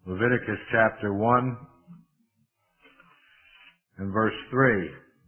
Leviticus chapter 1 and verse 3.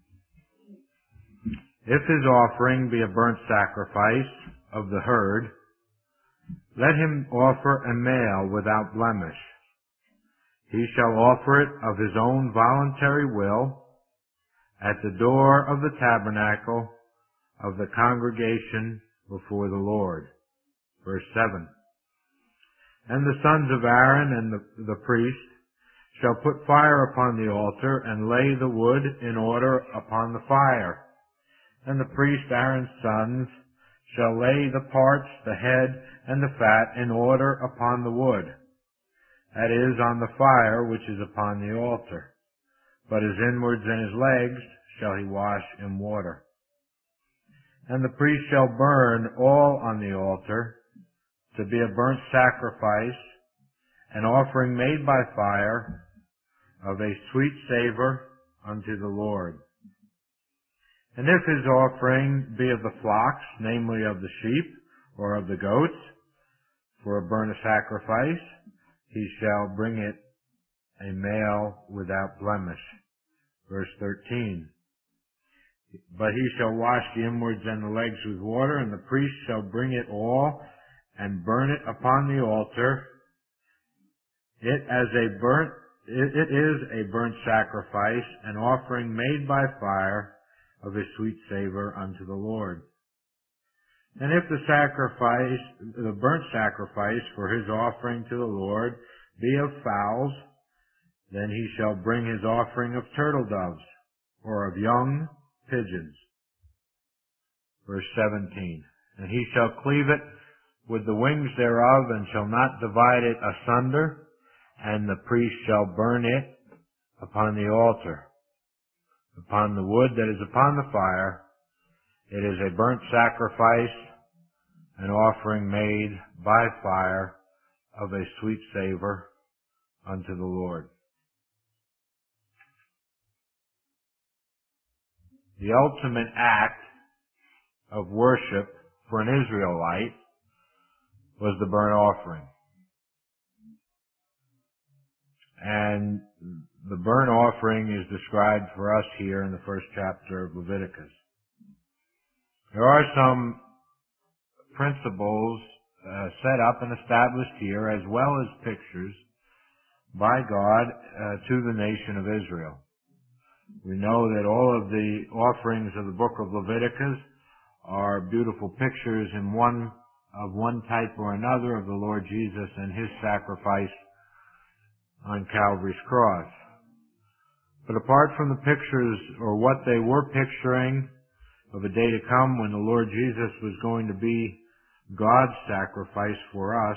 If his offering be a burnt sacrifice of the herd, let him offer a male without blemish. He shall offer it of his own voluntary will at the door of the tabernacle of the congregation before the Lord. Verse 7. And the sons of Aaron and the priest shall put fire upon the altar and lay the wood in order upon the fire. And the priest Aaron's sons shall lay the parts, the head, and the fat in order upon the wood, that is, on the fire which is upon the altar. But his inwards and his legs shall he wash in water. And the priest shall burn all on the altar to be a burnt sacrifice, an offering made by fire, of a sweet savor unto the Lord. And if his offering be of the flocks, namely of the sheep or of the goats, for a burnt sacrifice, he shall bring it a male without blemish. Verse 13. But he shall wash the inwards and the legs with water, and the priest shall bring it all and burn it upon the altar. It is a burnt sacrifice, an offering made by fire of a sweet savor unto the Lord. And if the burnt sacrifice for his offering to the Lord be of fowls, then he shall bring his offering of turtle doves, or of young pigeons. Verse 17. And he shall cleave it with the wings thereof, and shall not divide it asunder, and the priest shall burn it upon the altar, upon the wood that is upon the fire. It is a burnt sacrifice, an offering made by fire of a sweet savor unto the Lord. The ultimate act of worship for an Israelite was the burnt offering. And the burnt offering is described for us here in the first chapter of Leviticus. There are some principles set up and established here, as well as pictures by God to the nation of Israel. We know that all of the offerings of the book of Leviticus are beautiful pictures in one type or another of the Lord Jesus and his sacrifice on Calvary's cross. But apart from the pictures, or what they were picturing of a day to come when the Lord Jesus was going to be God's sacrifice for us,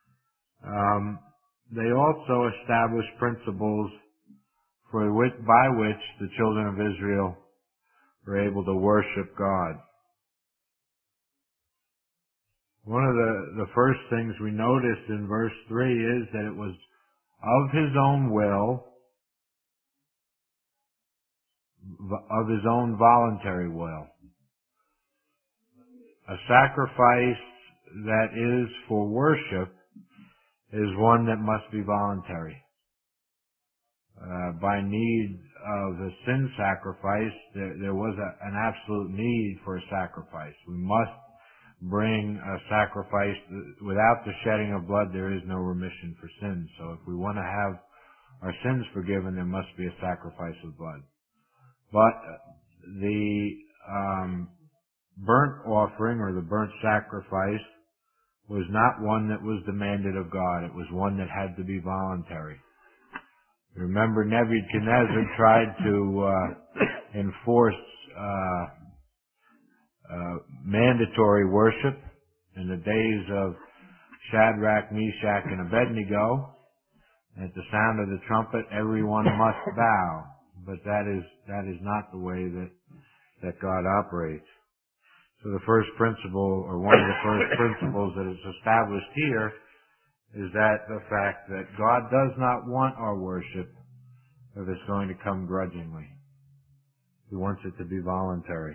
they also established principles by which the children of Israel were able to worship God. One of the first things we notice in verse 3 is that it was of his own will, of his own voluntary will. A sacrifice that is for worship is one that must be voluntary. By need of a sin sacrifice, there was an absolute need for a sacrifice. We must bring a sacrifice. Without the shedding of blood, there is no remission for sins. So if we want to have our sins forgiven, there must be a sacrifice of blood. But the burnt offering, or the burnt sacrifice, was not one that was demanded of God. It was one that had to be voluntary. Remember, Nebuchadnezzar tried to enforce mandatory worship in the days of Shadrach, Meshach, and Abednego. At the sound of the trumpet, everyone must bow. But that is not the way that God operates. So the first principle, or one of the first principles that is established here, is that the fact that God does not want our worship if it's going to come grudgingly. He wants it to be voluntary.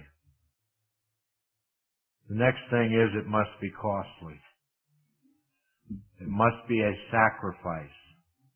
The next thing is it must be costly. It must be a sacrifice.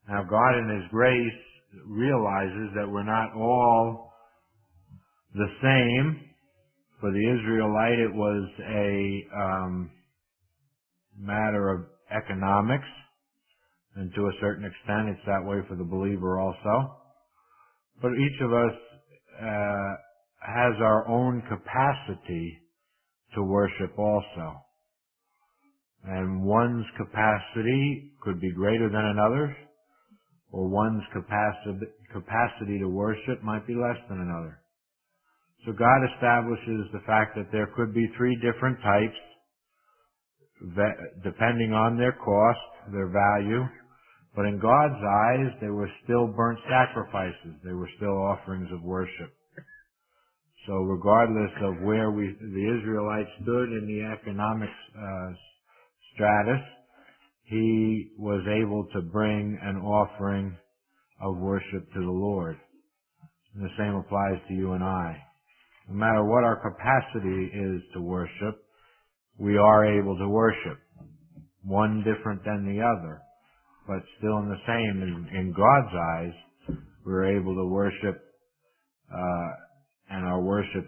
Now God in His grace realizes that we're not all the same. For the Israelite, it was a matter of economics, and to a certain extent it's that way for the believer also. But each of us has our own capacity to worship also. And one's capacity could be greater than another's, or one's capacity to worship might be less than another. So God establishes the fact that there could be three different types, depending on their cost, their value. But in God's eyes, they were still burnt sacrifices. They were still offerings of worship. So regardless of where the Israelites stood in the economic stratus, he was able to bring an offering of worship to the Lord. And the same applies to you and I. No matter what our capacity is to worship, we are able to worship. One different than the other, but still in the same. In God's eyes, we're able to worship, and our worship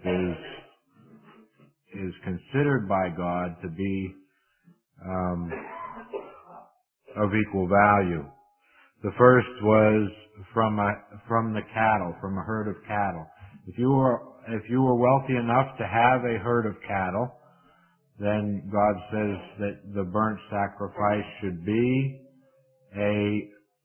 is considered by God to be of equal value. The first was from the cattle, from a herd of cattle. If you were wealthy enough to have a herd of cattle, then God says that the burnt sacrifice should be a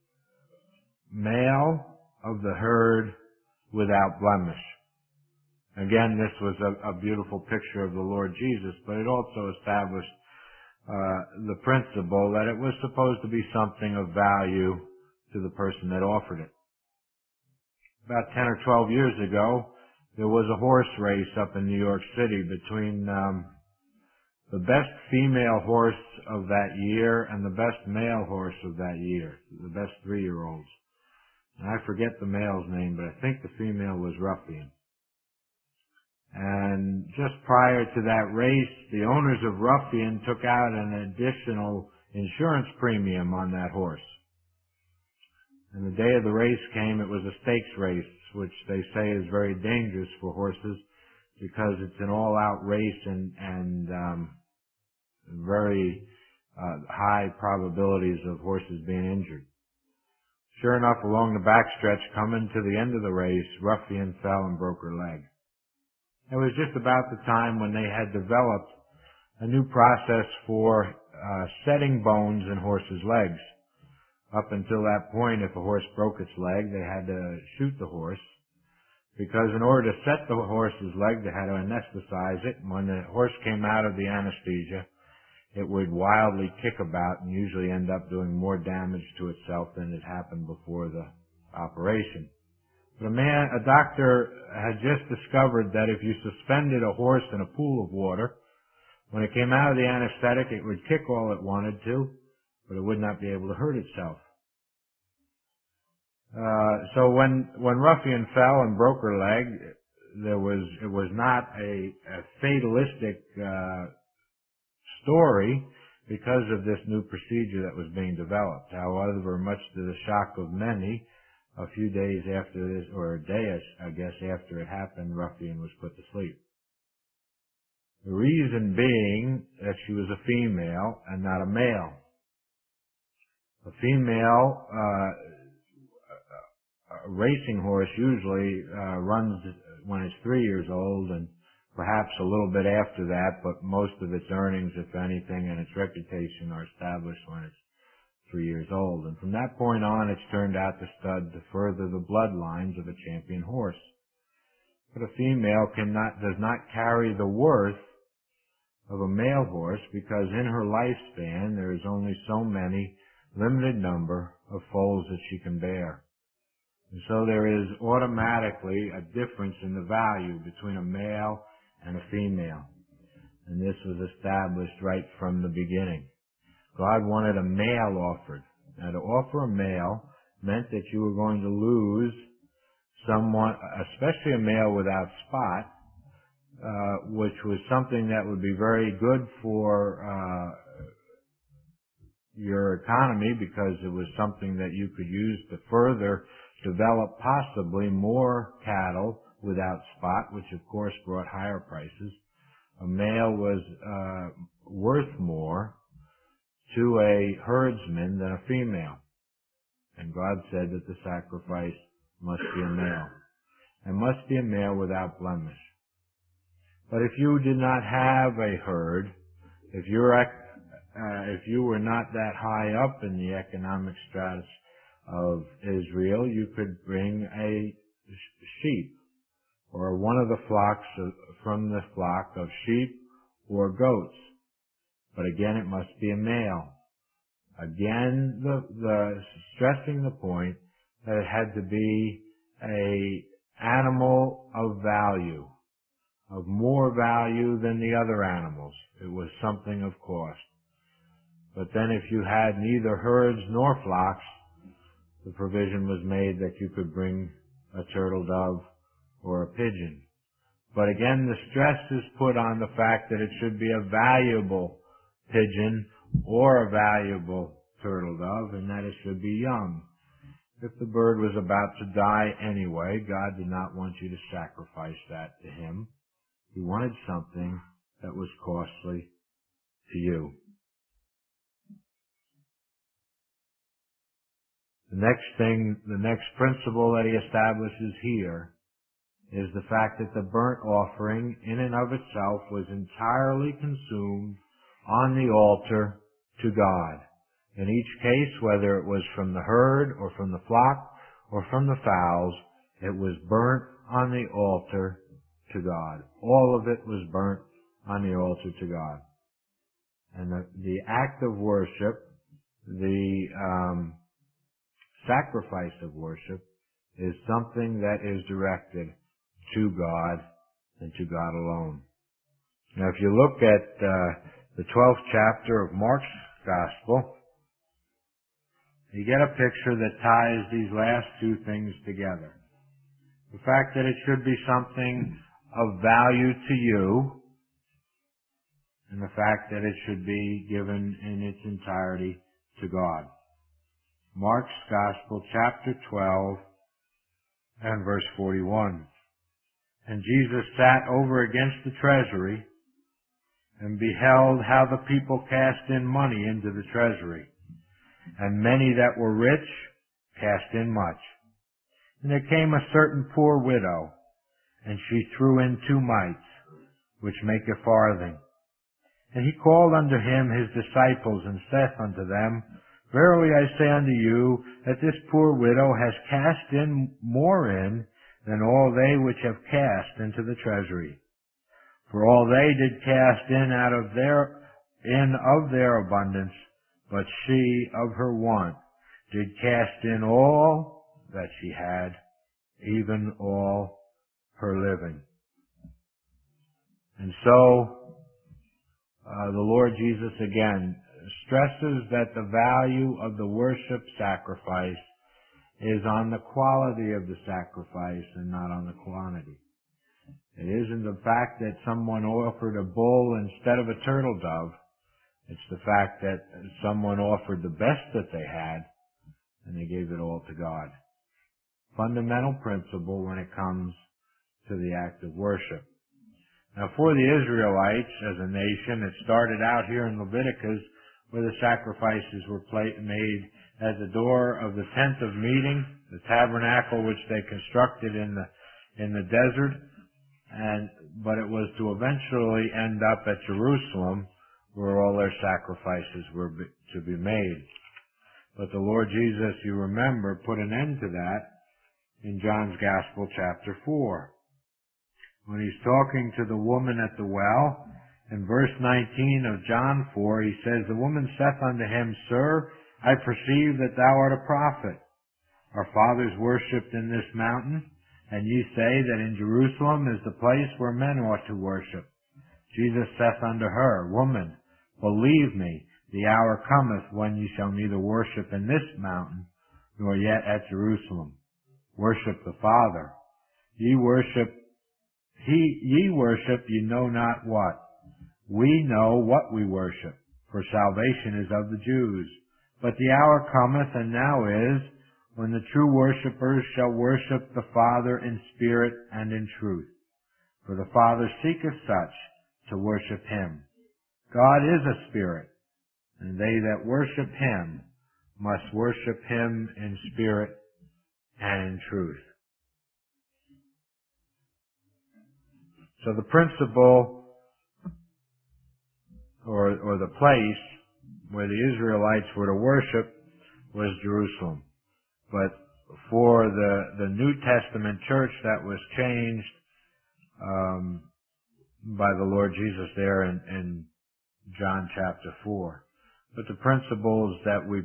male of the herd without blemish. Again, this was a beautiful picture of the Lord Jesus, but it also established the principle that it was supposed to be something of value to the person that offered it. About 10 or 12 years ago, there was a horse race up in New York City between the best female horse of that year and the best male horse of that year, the best 3-year-olds. And I forget the male's name, but I think the female was Ruffian. And just prior to that race, the owners of Ruffian took out an additional insurance premium on that horse. And the day of the race came, it was a stakes race, which they say is very dangerous for horses because it's an all-out race and very high probabilities of horses being injured. Sure enough, along the backstretch, coming to the end of the race, Ruffian fell and broke her leg. It was just about the time when they had developed a new process for setting bones in horses' legs. Up until that point, if a horse broke its leg, they had to shoot the horse, because in order to set the horse's leg, they had to anesthetize it. And when the horse came out of the anesthesia, it would wildly kick about and usually end up doing more damage to itself than had happened before the operation. But a doctor had just discovered that if you suspended a horse in a pool of water, when it came out of the anesthetic, it would kick all it wanted to, but it would not be able to hurt itself. So when Ruffian fell and broke her leg, it was not a fatalistic story because of this new procedure that was being developed. However, much to the shock of many, a few days after this, or a day, I guess, after it happened, Ruffian was put to sleep. The reason being that she was a female and not a male. A female a racing horse usually runs when it's 3 years old, and perhaps a little bit after that, but most of its earnings, if anything, and its reputation are established when it's 3 years old. And from that point on, it's turned out to stud to further the bloodlines of a champion horse. But a female does not carry the worth of a male horse, because in her lifespan there is only so many limited number of foals that she can bear. And so there is automatically a difference in the value between a male and a female. And this was established right from the beginning. God wanted a male offered. Now, to offer a male meant that you were going to lose someone, especially a male without spot, which was something that would be very good for your economy because it was something that you could use to further develop possibly more cattle without spot, which of course brought higher prices. A male was worth more to a herdsman than a female. And God said that the sacrifice must be a male. And must be a male without blemish. But if you did not have a herd, if you were not that high up in the economic stratus of Israel, you could bring a sheep or one of the flocks from the flock of sheep or goats. But again, it must be a male. Again, the stressing the point that it had to be a animal of value, of more value than the other animals. It was something of cost. But then if you had neither herds nor flocks, the provision was made that you could bring a turtle dove or a pigeon. But again, the stress is put on the fact that it should be a valuable pigeon or a valuable turtle dove, and that it should be young. If the bird was about to die anyway, God did not want you to sacrifice that to him. He wanted something that was costly to you. The next principle that he establishes here is the fact that the burnt offering in and of itself was entirely consumed on the altar to God. In each case, whether it was from the herd or from the flock or from the fowls, it was burnt on the altar to God. All of it was burnt on the altar to God. And the act of worship, the sacrifice of worship, is something that is directed to God and to God alone. Now, if you look at the 12th chapter of Mark's Gospel, you get a picture that ties these last two things together. The fact that it should be something of value to you, and the fact that it should be given in its entirety to God. Mark's Gospel, chapter 12, and verse 41. And Jesus sat over against the treasury, and beheld how the people cast in money into the treasury. And many that were rich cast in much. And there came a certain poor widow, and she threw in 2 mites, which make a farthing. And he called unto him his disciples, and saith unto them, Verily I say unto you, that this poor widow has cast in more in than all they which have cast into the treasury. For all they did cast in out of their abundance, but she of her want did cast in all that she had, even all her living. And so, the Lord Jesus again stresses that the value of the worship sacrifice is on the quality of the sacrifice and not on the quantity. It isn't the fact that someone offered a bull instead of a turtle dove. It's the fact that someone offered the best that they had, and they gave it all to God. Fundamental principle when it comes to the act of worship. Now, for the Israelites as a nation, it started out here in Leviticus where the sacrifices were made at the door of the tent of meeting, the tabernacle which they constructed in the desert, but it was to eventually end up at Jerusalem, where all their sacrifices were to be made. But the Lord Jesus, you remember, put an end to that in John's Gospel, chapter 4. When he's talking to the woman at the well, in verse 19 of John 4, he says, The woman saith unto him, Sir, I perceive that thou art a prophet. Our fathers worshipped in this mountain, and ye say that in Jerusalem is the place where men ought to worship. Jesus saith unto her, Woman, believe me, the hour cometh when ye shall neither worship in this mountain, nor yet at Jerusalem. Worship the Father. Ye worship, ye know not what. We know what we worship, for salvation is of the Jews. But the hour cometh, and now is, when the true worshippers shall worship the Father in spirit and in truth. For the Father seeketh such to worship him. God is a spirit, and they that worship him must worship him in spirit and in truth. So the principle, or the place where the Israelites were to worship was Jerusalem. But for the New Testament church, that was changed by the Lord Jesus there in John chapter 4. But the principles that we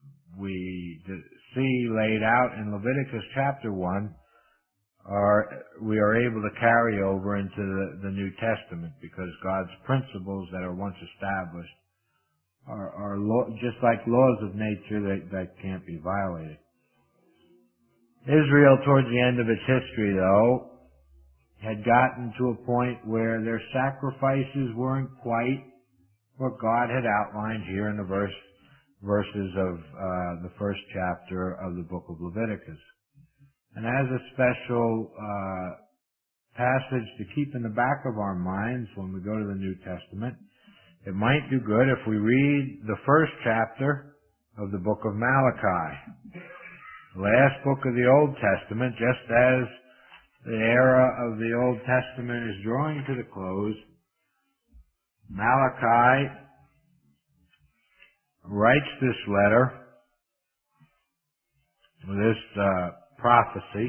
see laid out in Leviticus chapter 1 we are able to carry over into the New Testament, because God's principles that are once established are just like laws of nature that can't be violated. Israel, towards the end of its history, though, had gotten to a point where their sacrifices weren't quite what God had outlined here in the verses of the first chapter of the book of Leviticus. And as a special passage to keep in the back of our minds when we go to the New Testament, it might do good if we read the first chapter of the book of Malachi, the last book of the Old Testament. Just as the era of the Old Testament is drawing to the close, Malachi writes this letter, this prophecy,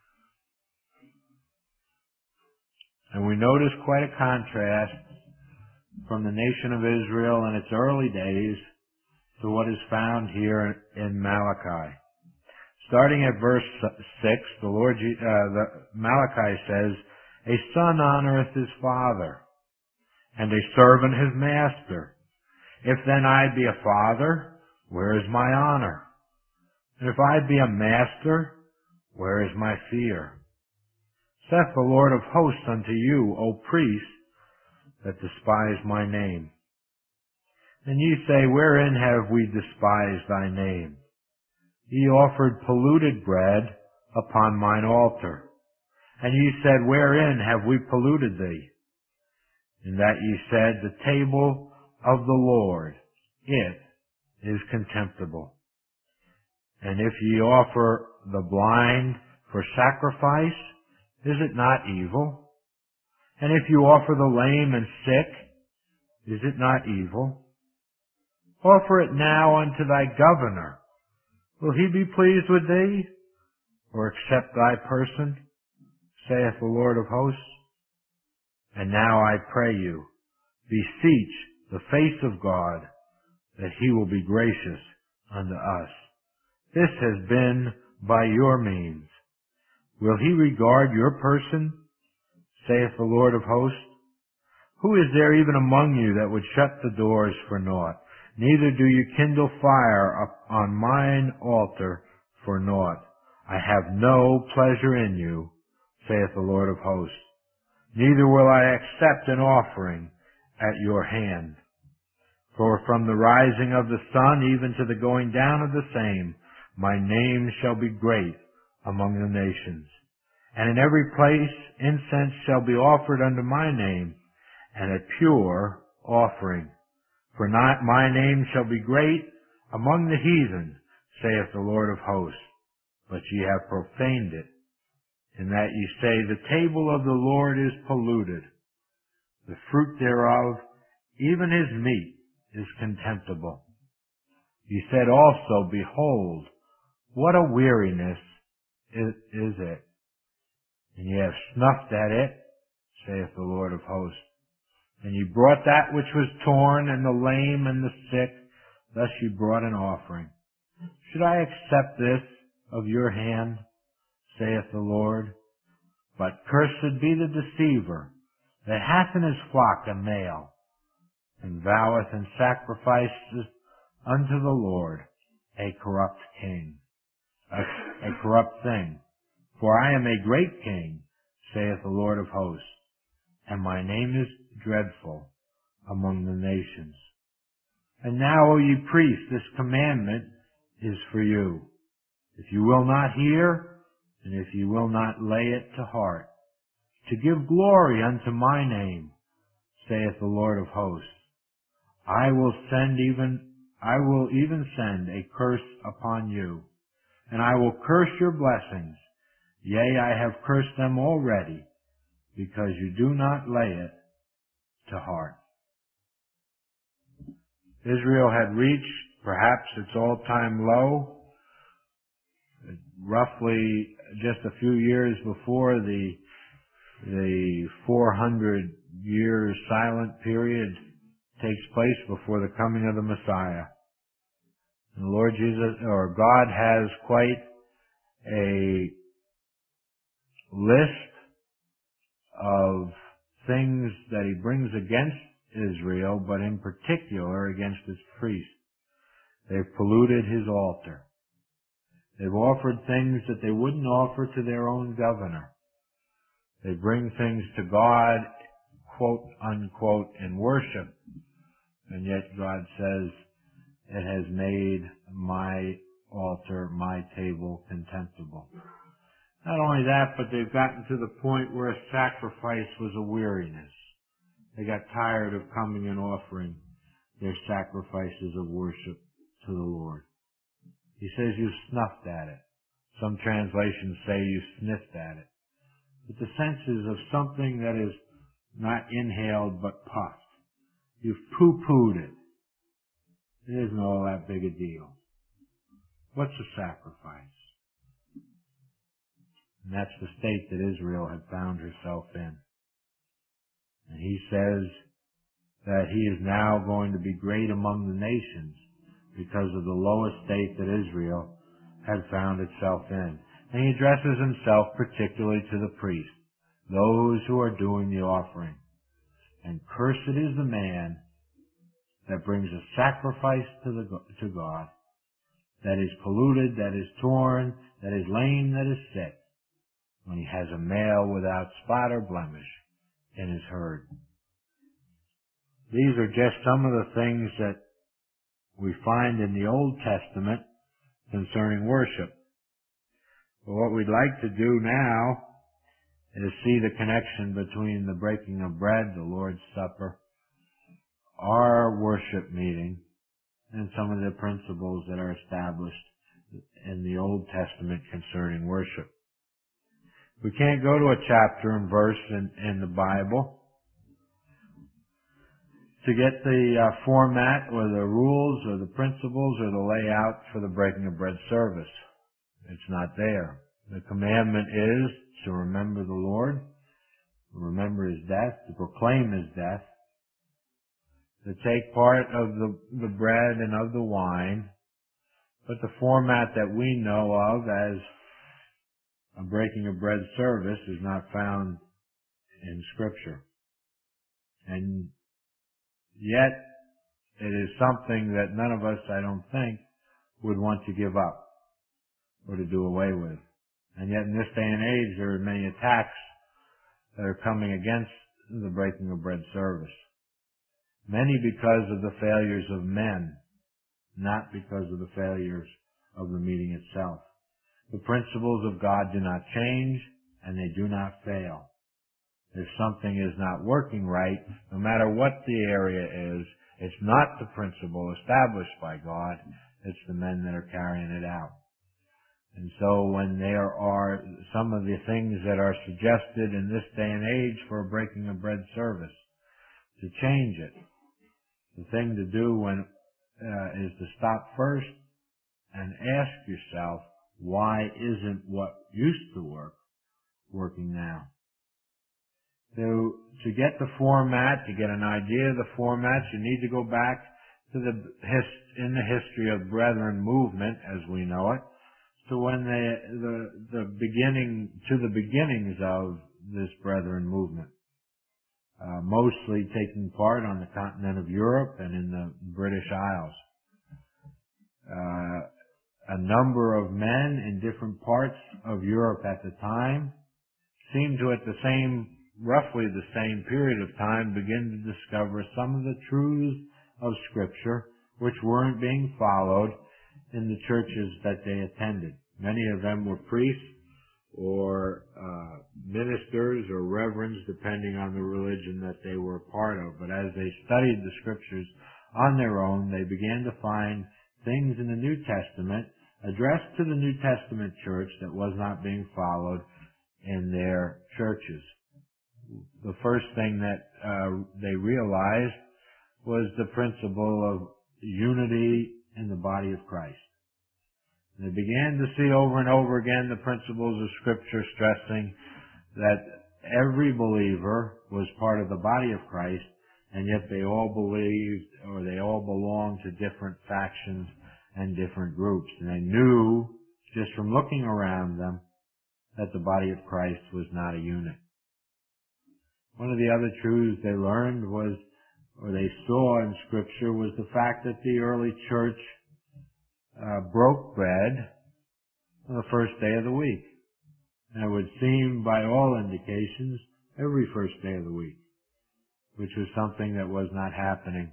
and we notice quite a contrast from the nation of Israel in its early days to what is found here in Malachi. Starting at verse 6, Malachi says, "A son honoreth his father, and a servant his master. If then I be a father, where is my honor? And if I be a master, where is my fear? Saith the Lord of hosts unto you, O priests, that despise my name. And ye say, wherein have we despised thy name? Ye offered polluted bread upon mine altar. And ye said, wherein have we polluted thee? In that ye said, the table of the Lord, it is contemptible. And if ye offer the blind for sacrifice, is it not evil? And if you offer the lame and sick, is it not evil? Offer it now unto thy governor. Will he be pleased with thee, or accept thy person, saith the Lord of hosts? And now I pray you, beseech the face of God, that he will be gracious unto us. This has been by your means. Will he regard your person, saith the Lord of hosts? Who is there even among you that would shut the doors for naught? Neither do you kindle fire up on mine altar for naught. I have no pleasure in you, saith the Lord of hosts. Neither will I accept an offering at your hand. For from the rising of the sun even to the going down of the same, my name shall be great among the nations. And in every place incense shall be offered unto my name, and a pure offering. For my name shall be great among the heathen, saith the Lord of hosts. But ye have profaned it, in that ye say, the table of the Lord is polluted. The fruit thereof, even his meat, is contemptible. Ye said also, behold, what a weariness is it. And ye have snuffed at it, saith the Lord of hosts. And ye brought that which was torn, and the lame, and the sick, thus ye brought an offering. Should I accept this of your hand, saith the Lord? But cursed be the deceiver, that hath in his flock a male, and voweth and sacrifices unto the Lord a corrupt king, a corrupt thing. For I am a great king, saith the Lord of hosts, and my name is dreadful among the nations. And now, O ye priests, this commandment is for you. If you will not hear, and if you will not lay it to heart, to give glory unto my name, saith the Lord of hosts, I will even send a curse upon you, and I will curse your blessings. Yea, I have cursed them already, because you do not lay it to heart. Israel had reached perhaps its all-time low, roughly just a few years before the 400 year silent period takes place before the coming of the Messiah. And the Lord Jesus, or God, has quite a list of things that He brings against Israel, but in particular against its priests. They've polluted His altar. They've offered things that they wouldn't offer to their own governor. They bring things to God, quote unquote, in worship, and yet God says, it has made my altar, my table, contemptible. Not only that, but they've gotten to the point where a sacrifice was a weariness. They got tired of coming and offering their sacrifices of worship to the Lord. He says you snuffed at it. Some translations say you sniffed at it. But the sense is of something that is not inhaled but puffed. You've poo-pooed it. It isn't all that big a deal. What's a sacrifice? And that's the state that Israel had found herself in. And He says that He is now going to be great among the nations because of the lowest state that Israel had found itself in. And He addresses Himself particularly to the priests, those who are doing the offering. And cursed is the man that brings a sacrifice to God, that is polluted, that is torn, that is lame, that is sick, when he has a male without spot or blemish in his herd. These are just some of the things that we find in the Old Testament concerning worship. But what we'd like to do now is see the connection between the breaking of bread, the Lord's Supper, our worship meeting, and some of the principles that are established in the Old Testament concerning worship. We can't go to a chapter and verse in the Bible to get the format or the rules or the principles or the layout for the breaking of bread service. It's not there. The commandment is to remember the Lord, to remember His death, to proclaim His death, to take part of the bread and of the wine, but the format that we know of as a breaking of bread service is not found in Scripture. And yet, it is something that none of us, I don't think, would want to give up or to do away with. And yet in this day and age, there are many attacks that are coming against the breaking of bread service. Many because of the failures of men, not because of the failures of the meeting itself. The principles of God do not change, and they do not fail. If something is not working right, no matter what the area is, it's not the principle established by God, it's the men that are carrying it out. And so when there are some of the things that are suggested in this day and age for a breaking of bread service, to change it, the thing to do is to stop first and ask yourself, why isn't what used to work working now? To get the format, to get an idea of the format, you need to go back to in the history of Brethren movement, as we know it, to when the beginnings of this Brethren movement. Mostly taking part on the continent of Europe and in the British Isles. A number of men in different parts of Europe at the time seemed to, at roughly the same period of time, begin to discover some of the truths of Scripture which weren't being followed in the churches that they attended. Many of them were priests or ministers or reverends, depending on the religion that they were a part of. But as they studied the scriptures on their own, they began to find things in the New Testament addressed to the New Testament church that was not being followed in their churches. The first thing that they realized was the principle of unity in the body of Christ. They began to see over and over again the principles of Scripture stressing that every believer was part of the body of Christ, and yet they all believed, or they all belonged to different factions and different groups. And they knew, just from looking around them, that the body of Christ was not a unit. One of the other truths they learned was, or they saw in Scripture, was the fact that the early church broke bread on the first day of the week. And it would seem, by all indications, every first day of the week, which was something that was not happening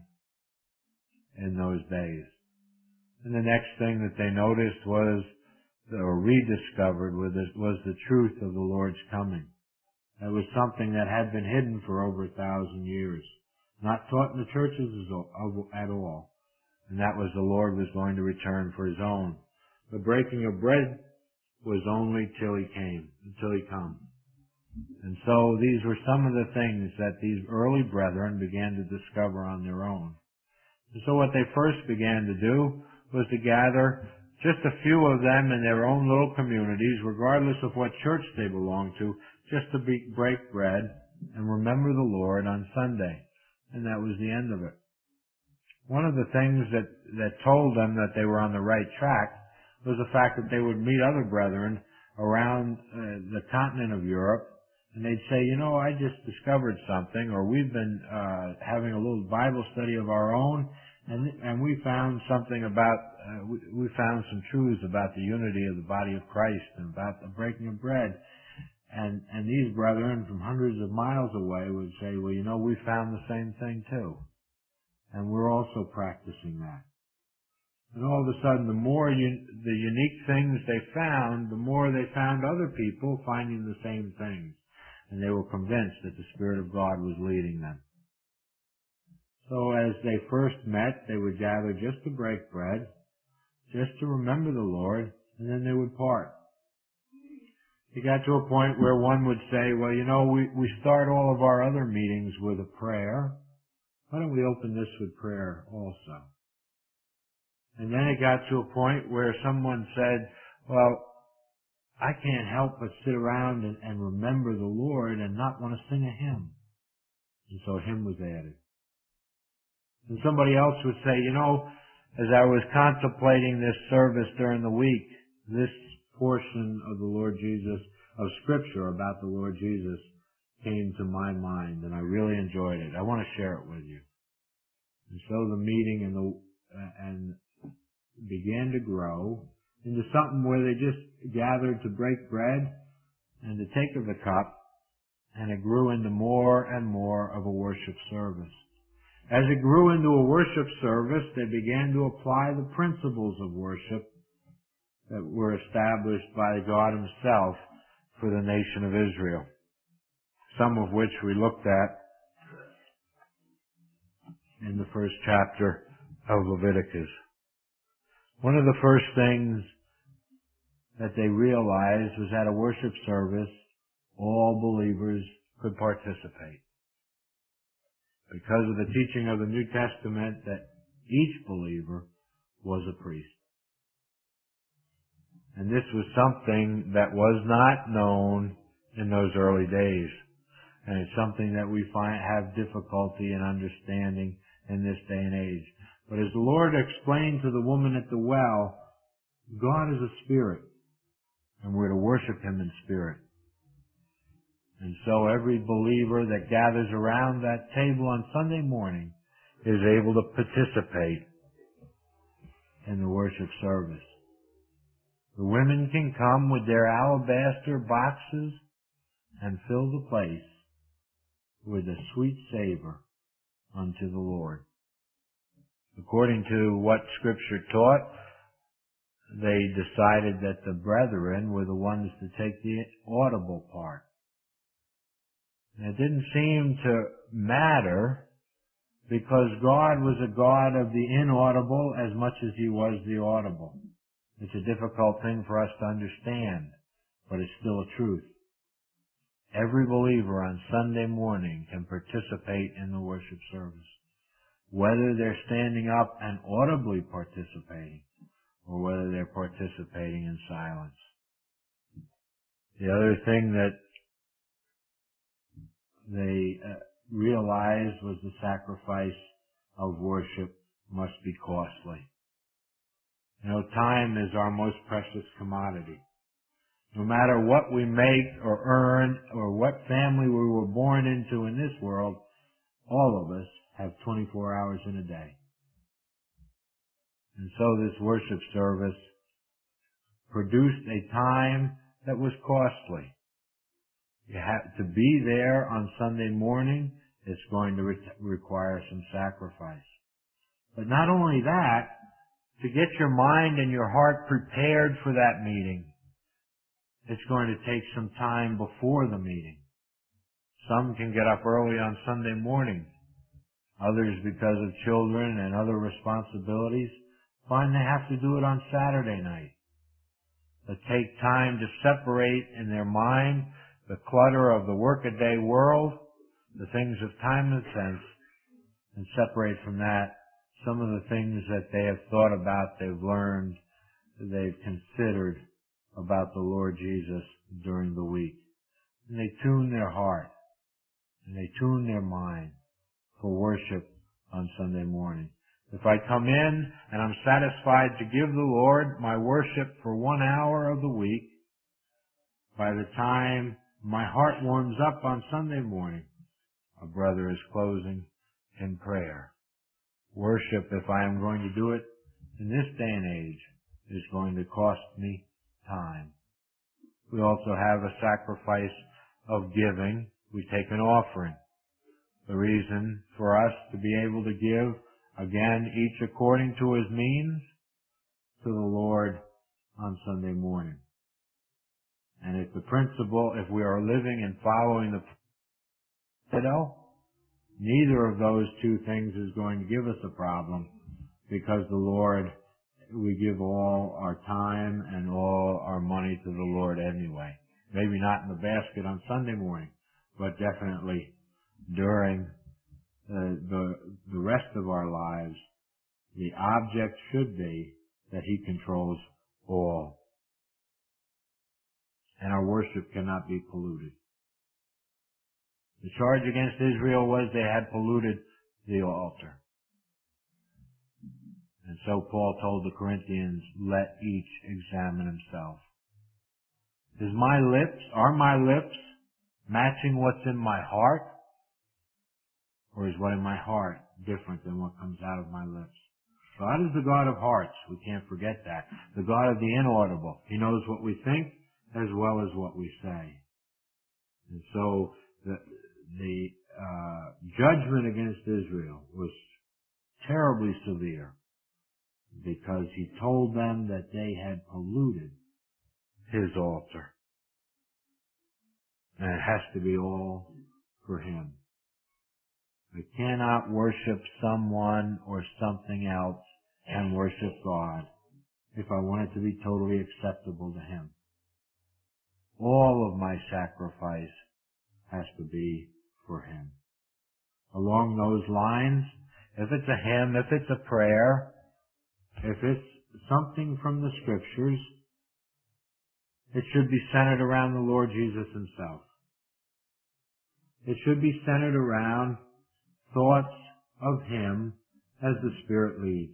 in those days. And the next thing that they noticed was, or rediscovered, was the truth of the Lord's coming. That was something that had been hidden for over 1,000 years, not taught in the churches at all. And that was the Lord was going to return for His own. The breaking of bread was only until He come. And so these were some of the things that these early brethren began to discover on their own. And so what they first began to do was to gather just a few of them in their own little communities, regardless of what church they belonged to, just to break bread and remember the Lord on Sunday. And that was the end of it. One of the things that told them that they were on the right track was the fact that they would meet other brethren around the continent of Europe, and they'd say, you know, I just discovered something, or we've been having a little Bible study of our own, and we found something about, we found some truths about the unity of the body of Christ and about the breaking of bread. And these brethren from hundreds of miles away would say, well, you know, we found the same thing too. And we're also practicing that. And all of a sudden, the more the unique things they found, the more they found other people finding the same things. And they were convinced that the Spirit of God was leading them. So as they first met, they would gather just to break bread, just to remember the Lord, and then they would part. It got to a point where one would say, well, you know, we start all of our other meetings with a prayer. Why don't we open this with prayer also? And then it got to a point where someone said, well, I can't help but sit around and remember the Lord and not want to sing a hymn. And so a hymn was added. And somebody else would say, you know, as I was contemplating this service during the week, this portion of the Lord Jesus, of Scripture about the Lord Jesus, came to my mind, and I really enjoyed it. I want to share it with you. And so the meeting and began to grow into something where they just gathered to break bread and to take of the cup, and it grew into more and more of a worship service. As it grew into a worship service, they began to apply the principles of worship that were established by God Himself for the nation of Israel, some of which we looked at in the first chapter of Leviticus. One of the first things that they realized was at a worship service, all believers could participate. Because of the teaching of the New Testament that each believer was a priest. And this was something that was not known in those early days. And it's something that we have difficulty in understanding in this day and age. But as the Lord explained to the woman at the well, God is a spirit, and we're to worship Him in spirit. And so every believer that gathers around that table on Sunday morning is able to participate in the worship service. The women can come with their alabaster boxes and fill the place with a sweet savor unto the Lord. According to what Scripture taught, they decided that the brethren were the ones to take the audible part. And it didn't seem to matter because God was a God of the inaudible as much as He was the audible. It's a difficult thing for us to understand, but it's still a truth. Every believer on Sunday morning can participate in the worship service, whether they're standing up and audibly participating or whether they're participating in silence. The other thing that they realized was the sacrifice of worship must be costly. You know, time is our most precious commodity. No matter what we make or earn or what family we were born into in this world, all of us have 24 hours in a day. And so this worship service produced a time that was costly. You have to be there on Sunday morning. It's going to require some sacrifice. But not only that, to get your mind and your heart prepared for that meeting, it's going to take some time before the meeting. Some can get up early on Sunday morning. Others, because of children and other responsibilities, find they have to do it on Saturday night. They take time to separate in their mind the clutter of the workaday world, the things of time and sense, and separate from that some of the things that they have thought about, they've learned, they've considered about the Lord Jesus during the week. And they tune their heart and they tune their mind for worship on Sunday morning. If I come in and I'm satisfied to give the Lord my worship for 1 hour of the week, by the time my heart warms up on Sunday morning, a brother is closing in prayer. Worship, if I am going to do it in this day and age, is going to cost me time. We also have a sacrifice of giving. We take an offering. The reason for us to be able to give, again, each according to his means, to the Lord on Sunday morning. And it's the principle, if we are living and following the neither of those two things is going to give us a problem, because the Lord, we give all our time and all our money to the Lord anyway. Maybe not in the basket on Sunday morning, but definitely during the rest of our lives, the object should be that He controls all. And our worship cannot be polluted. The charge against Israel was they had polluted the altar. And so Paul told the Corinthians, let each examine himself. Are my lips matching what's in my heart? Or is what in my heart different than what comes out of my lips? God is the God of hearts. We can't forget that. The God of the inaudible. He knows what we think as well as what we say. And so the judgment against Israel was terribly severe because He told them that they had polluted His altar. And it has to be all for Him. I cannot worship someone or something else and worship God if I want it to be totally acceptable to Him. All of my sacrifice has to be for Him. Along those lines, if it's a hymn, if it's a prayer, if it's something from the Scriptures, it should be centered around the Lord Jesus Himself. It should be centered around thoughts of Him as the Spirit leads.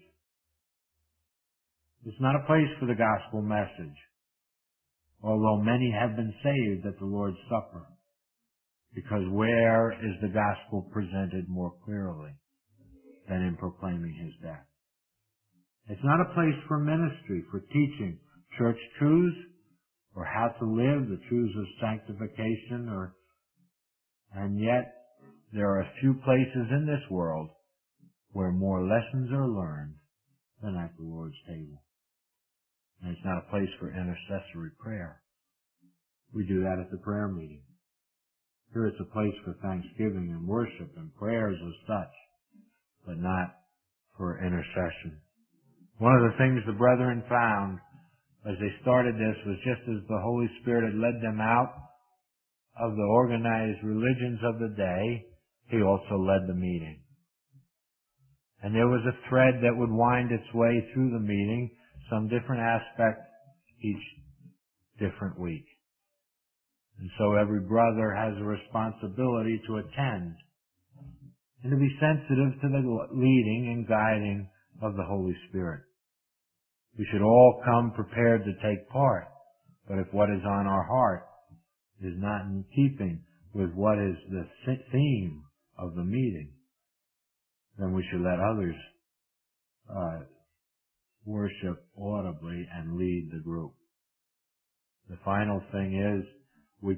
It's not a place for the gospel message, although many have been saved at the Lord's Supper, because where is the gospel presented more clearly than in proclaiming His death? It's not a place for ministry, for teaching church truths, or how to live, the truths of sanctification, and yet there are a few places in this world where more lessons are learned than at the Lord's table. And it's not a place for intercessory prayer. We do that at the prayer meeting. Here it's a place for thanksgiving and worship and prayers as such, but not for intercession. One of the things the brethren found as they started this was just as the Holy Spirit had led them out of the organized religions of the day, He also led the meeting. And there was a thread that would wind its way through the meeting, some different aspect each different week. And so every brother has a responsibility to attend and to be sensitive to the leading and guiding of the Holy Spirit. We should all come prepared to take part, but if what is on our heart is not in keeping with what is the theme of the meeting, then we should let others worship audibly and lead the group. The final thing is we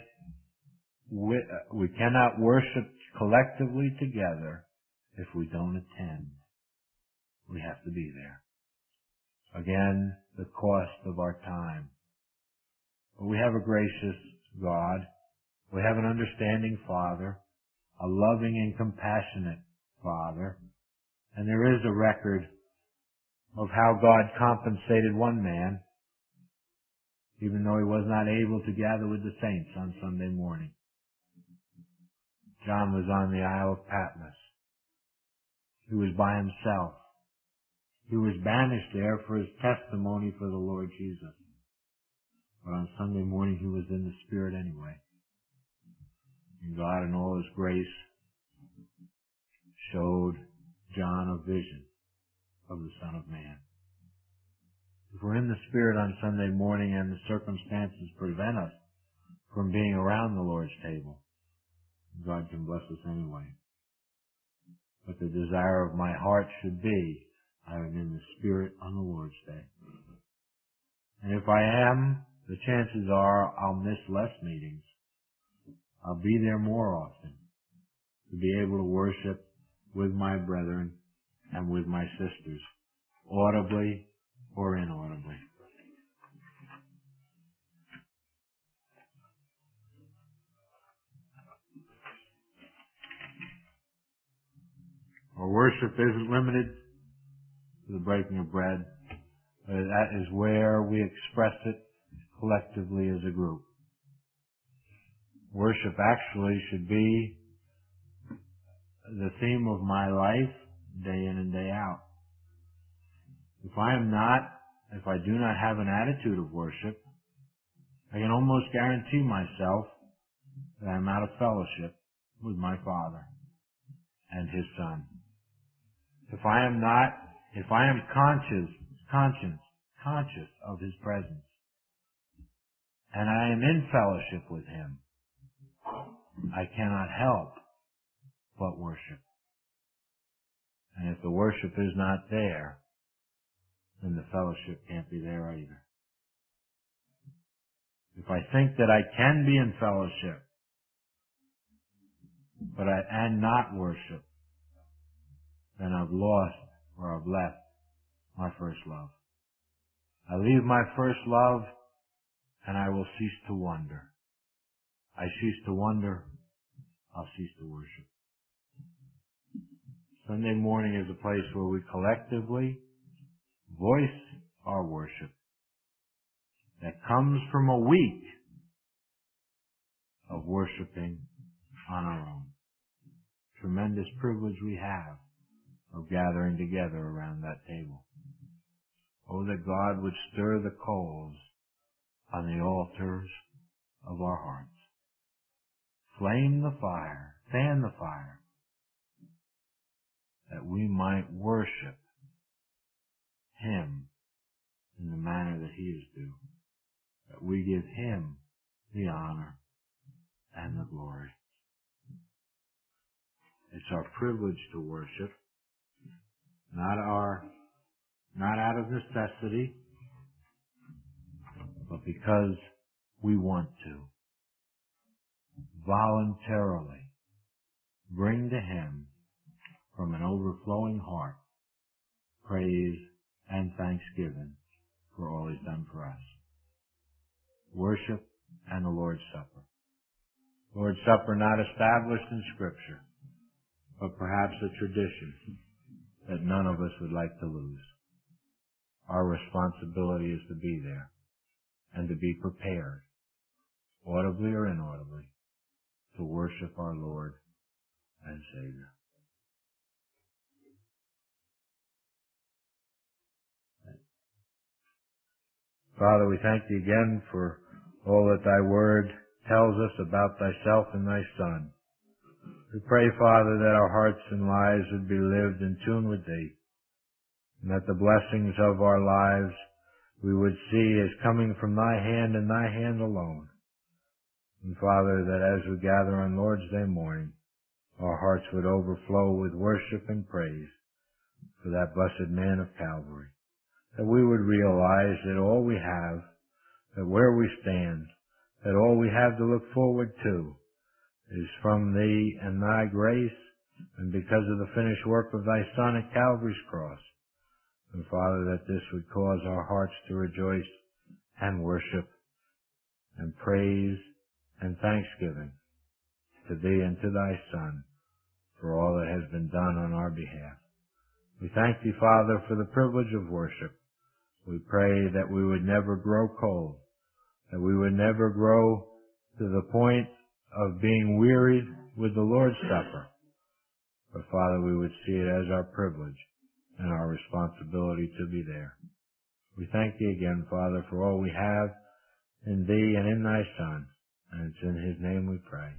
cannot worship collectively together if we don't attend. We have to be there. Again, the cost of our time. But we have a gracious God. We have an understanding Father, a loving and compassionate Father, and there is a record of how God compensated one man, even though he was not able to gather with the saints on Sunday morning. John was on the Isle of Patmos. He was by himself. He was banished there for his testimony for the Lord Jesus. But on Sunday morning he was in the Spirit anyway. And God in all His grace showed John a vision of the Son of Man. If we're in the Spirit on Sunday morning and the circumstances prevent us from being around the Lord's table, God can bless us anyway. But the desire of my heart should be, I am in the Spirit on the Lord's Day. And if I am, the chances are I'll miss less meetings. I'll be there more often to be able to worship with my brethren and with my sisters, audibly or inaudibly. Our worship isn't limited to the breaking of bread, but that is where we express it collectively as a group. Worship actually should be the theme of my life day in and day out. If I do not have an attitude of worship, I can almost guarantee myself that I'm out of fellowship with my Father and His Son. If I am conscious of His presence, and I am in fellowship with Him, I cannot help but worship. And if the worship is not there, then the fellowship can't be there either. If I think that I can be in fellowship, and not worship, then I've lost or I've left my first love. I leave my first love and I will cease to wonder. I cease to wonder, I'll cease to worship. Sunday morning is a place where we collectively voice our worship that comes from a week of worshiping on our own. Tremendous privilege we have of gathering together around that table. Oh, that God would stir the coals on the altars of our hearts. Flame the fire, fan the fire, that we might worship Him in the manner that He is due. That we give Him the honor and the glory. It's our privilege to worship, not out of necessity, but because we want to. Voluntarily bring to Him from an overflowing heart praise and thanksgiving for all He's done for us. Worship and the Lord's Supper. Lord's Supper not established in Scripture, but perhaps a tradition that none of us would like to lose. Our responsibility is to be there and to be prepared, audibly or inaudibly, to worship our Lord and Savior. Father, we thank Thee again for all that Thy Word tells us about Thyself and Thy Son. We pray, Father, that our hearts and lives would be lived in tune with Thee, and that the blessings of our lives we would see as coming from Thy hand and Thy hand alone. And Father, that as we gather on Lord's Day morning, our hearts would overflow with worship and praise for that blessed man of Calvary. That we would realize that all we have, that where we stand, that all we have to look forward to is from Thee and Thy grace, and because of the finished work of Thy Son at Calvary's cross. And Father, that this would cause our hearts to rejoice and worship and praise and thanksgiving to Thee and to Thy Son for all that has been done on our behalf. We thank Thee, Father, for the privilege of worship. We pray that we would never grow cold, that we would never grow to the point of being wearied with the Lord's Supper. But Father, we would see it as our privilege and our responsibility to be there. We thank Thee again, Father, for all we have in Thee and in Thy Son. And it's in His name we pray.